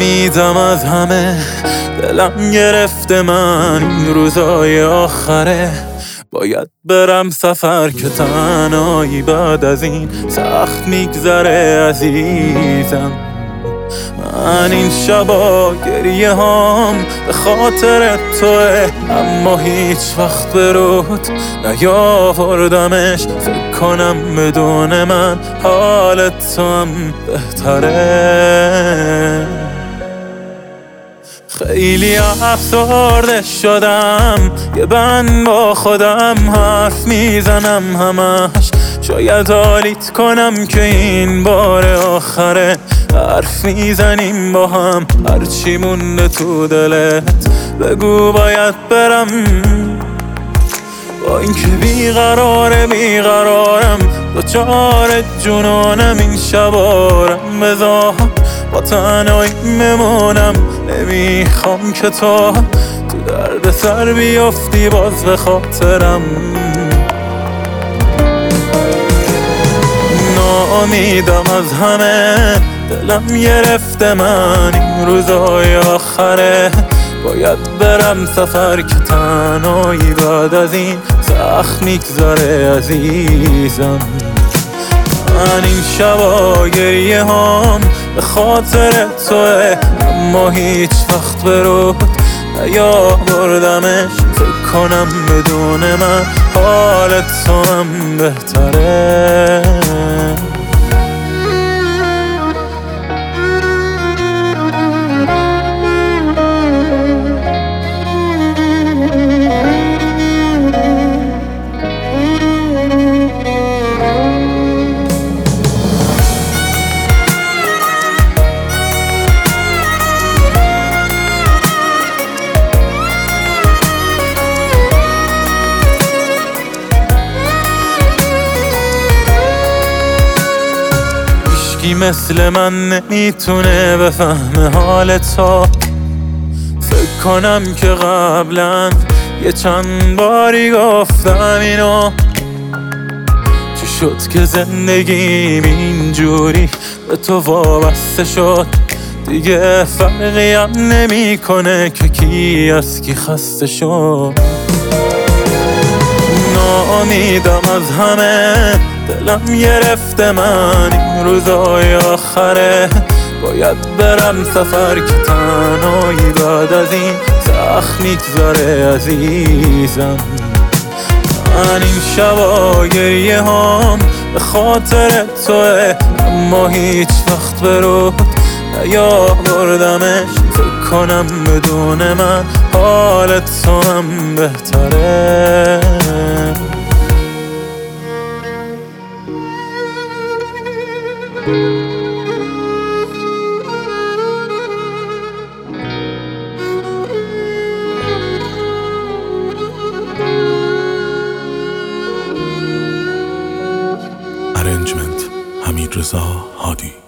ناامیدم از همه، دلم گرفته من این روزای آخره. باید برم سفر که تنهایی بعد از این سخت میگذره عزیزم. من این شبا گریه هام به خاطر توه، اما هیچ وقت به رود نیاوردمش. فکر کنم بدون من حالت تو هم بهتره. خیلی افسرده شدم، یه بند با خودم حرف میزنم همش. شاید حالیت کنم که این بار آخره، حرف میزنیم با هم هرچی مونده تو دلت. بگو باید برم، با اینکه بیقرارم دوچار جنونم. این شبارم بذار با تنهایی بمونم، نمیخوام که تو درد سر بیافتی باز به خاطرم. ناامیدم از همه، دلم گرفته من این روزای آخره. باید برم سفر که تنهایی بعد از این سخت میگذره عزیزم. من این شبا گریه هام به خاطر توه، اما هیچ وقت به رود نیاوردمش. فکر کنم بدون من حالت تو هم بهتره. کی مثل من نمیتونه بفهمه حال تو. فکر کنم که قبلا یه چند باری گفتم اینو. چی شد که زندگیم اینجوری به تو وابسته شد؟ دیگه فرقی هم نمیکنه که کی از کی خسته شد. ناامیدم از همه، دلم گرفته من این روزای آخره. باید برم سفر که تنهایی بعد از این سخت میگذره عزیزم. من این شبا گریه هام به خاطر توه، اما هیچ وقت به رود نیاوردمش. فکر کنم بدون من حالت تو هم بهتره. Arrangement حمیدرضا هادی.